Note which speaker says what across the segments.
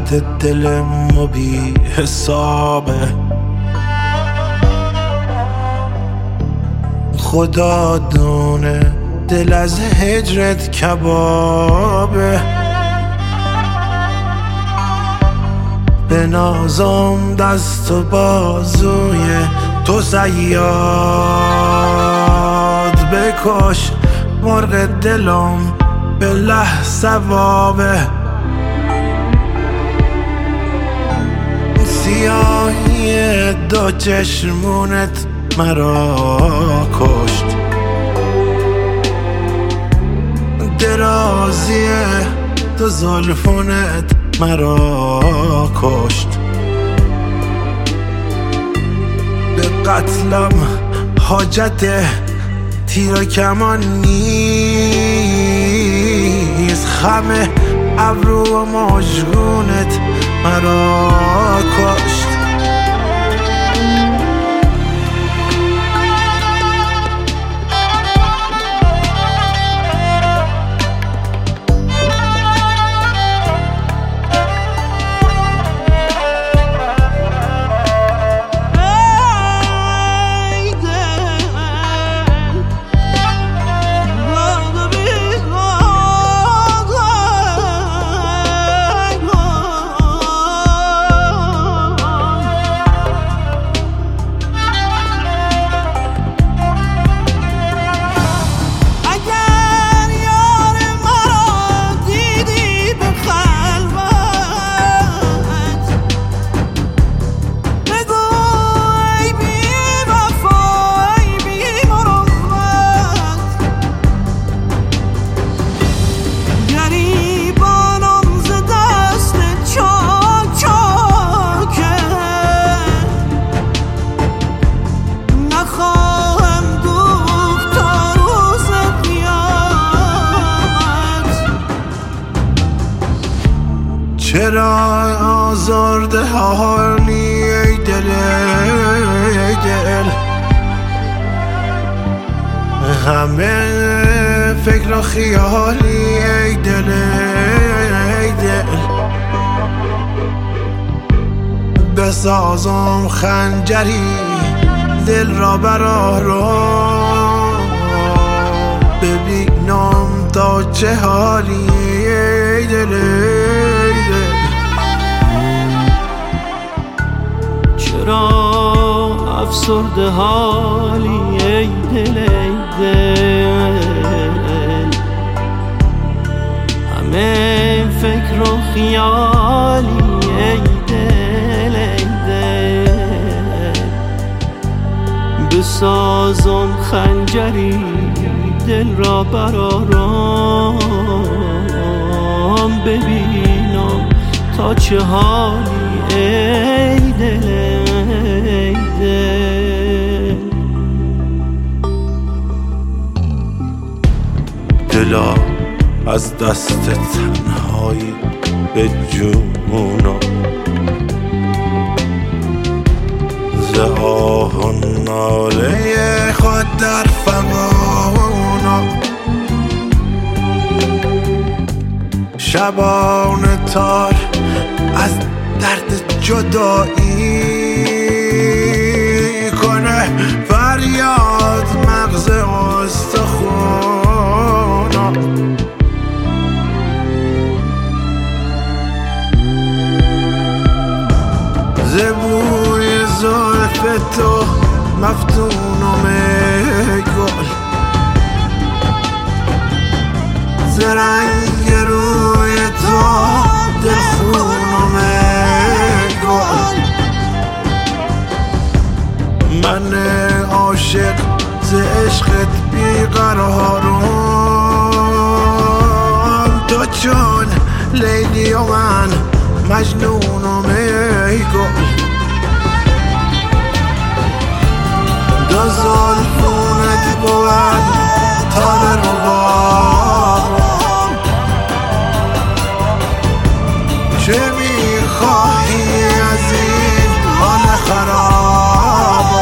Speaker 1: درد دل ما بی حسابه. خدا دونه دل از هجرت کبابه. به نازم دست و بازوی تو صیاد بکش، مرغ دلم به لحظه وابه. سیاهی دو چشمونت مرا کشت، درازی دو زلفونت مرا کشت. به قتلم حاجت تیر و کمان نیست، خم ابرو و مژگونت مرا کشت. چرا آزرده حالی ای دل ای دل، همه فکر و خیالی ای دل ای دل. بسازم خنجری دل را برآرم، ببینم تا چه حالی ای دل ای دل.
Speaker 2: چرا افسرده حالی ای دل ای دل، همه فکر و خیالی ای دل ای دل. بسازم خنجری دل را برآرم، ببینم تا چه حالی ای دل ای دل.
Speaker 1: دلا از دست تنهایی به جونم، ز آه و ناله خود در فغانم. شبان تار از درد جدایی کنه فریاد مغز استخونم. ز بوی زلف تو مفتونم ای گل، ز رنگ روی تو دلخونم ای گل. من عاشق ز عشقت بیقرارم، تو چون لیلی و من مجنونم ای گل. دو زلفونت بود تاب ربابم، چه میخواهی از این حال خرابم؟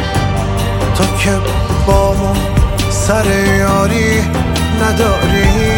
Speaker 1: تو که با من سر یاری نداری،